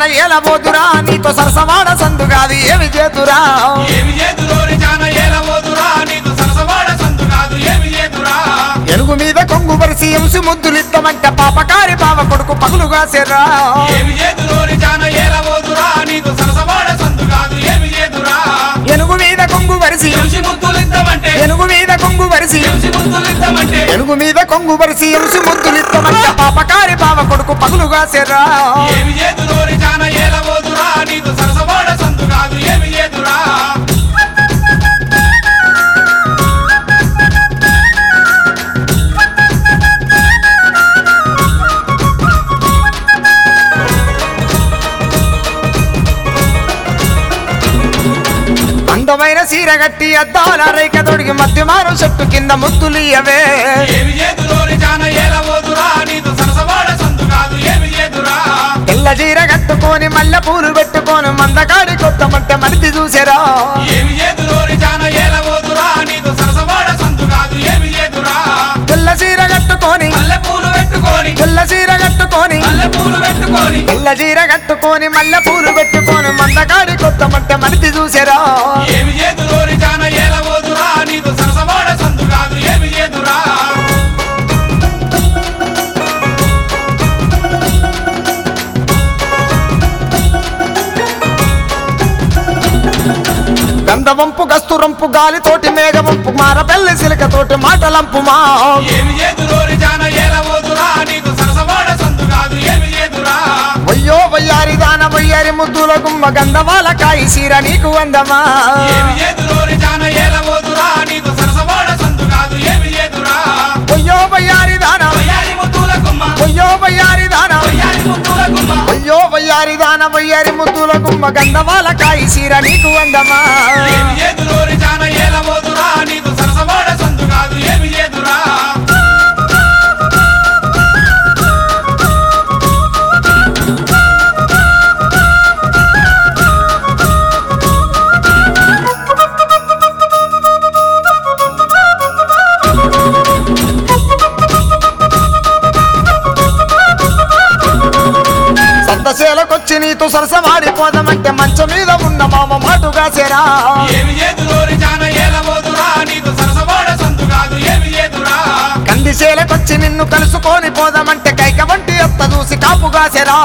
జాన ఏలబోదురా నీతో సరసవాడ సందు కాదు ఏమి చేతురా ఎనుగు మీద కొంగు వరిసి ఎంసి ముద్దులిద్దమంట పాపకారి బావ కొడుకు పగులుగా సెర్రా ఎనుగు మీద కొంగు వరిసి ఎనుగు మీద కొంగు వరిసి ఎనుగు మీద కొంగు వరిసి ఎంసి ముద్దులిద్దమంట పాపకారి బావ కొడుకు పగులుగా సెర్రా అందమైన సీరగట్టి అద్దాల రేఖ తొడిగి మధ్యమారు చెట్టు కింద ముద్దులియవే తెల్ల చీర కట్టుకొని మల్లె పూలు పెట్టుకొని మందకాడి కొత్త మట్ట మరిది చూసారా తెల్ల చీర కట్టుకొని తెల్ల చీర కట్టుకొని తెల్ల చీర కట్టుకొని మల్లె పూలు పెట్టుకొని మందకాడి కొత్త మట్ట మరిది చూసారా గంధవంపు గస్తురంపు గాలితోటి మేఘవంపు మారబెల్లి సిలకతోటి మాటలంపుమా వయ్యో వయ్యారి దాన వయ్యారి ముద్దుల గుమ్మ గంధవాల కాయి సీర నీకు అందమా వయ్యో వయ్యారి దాన వయ్యో వయ్యారి దాన వయ్యో వయ్యారి దాన వయ్యారి ముద్దుల గుమ్మ గంధవాల కాయి సీర నీకు అందమా సంతశేలకొచ్చి నీతో సరసవాడిపోదామంటే మంచం మీద ఉన్న మామ మాటుగా సెరా కందిశేలకొచ్చి నిన్ను కలుసుకొని పోదామంటే కైక వంటి అత్త చూసి కాపుగా సెరా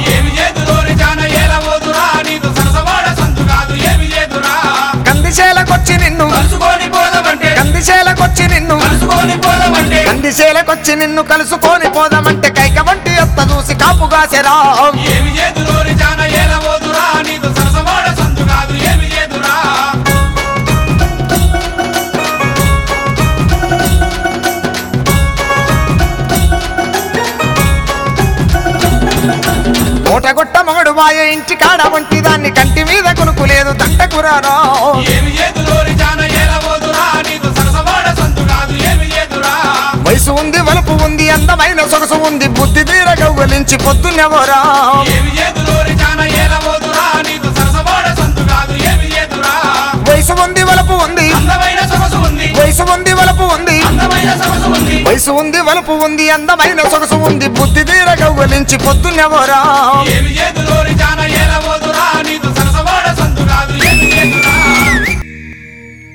కందిశేలకొచ్చి నిన్ను కందిశేలకొచ్చి నిన్ను కందిశేలకొచ్చి నిన్ను కలుసుకొని పోదామంటే కైక వంటి అత్త చూసి కాపుగా సెరా కోటగొట్ట మగడు వాయ ఇంటి కాడ వంటి దాన్ని కంటి మీద కొనుక్కులేదు దంటకురారా వయసు ఉంది వలుపు ఉంది అందమైన సొగసు ఉంది బుద్ధి తీర గవ్వలించి పొద్దున్నెవరా వయసు ఉంది వలుపు ఉంది వయసు ఉంది వలుపు ఉంది వయసు ఉంది వలుపు ఉంది అందమైన సొగసు ఉంది బుద్ధి తీర గవ్వలించి పొద్దున్నెవరా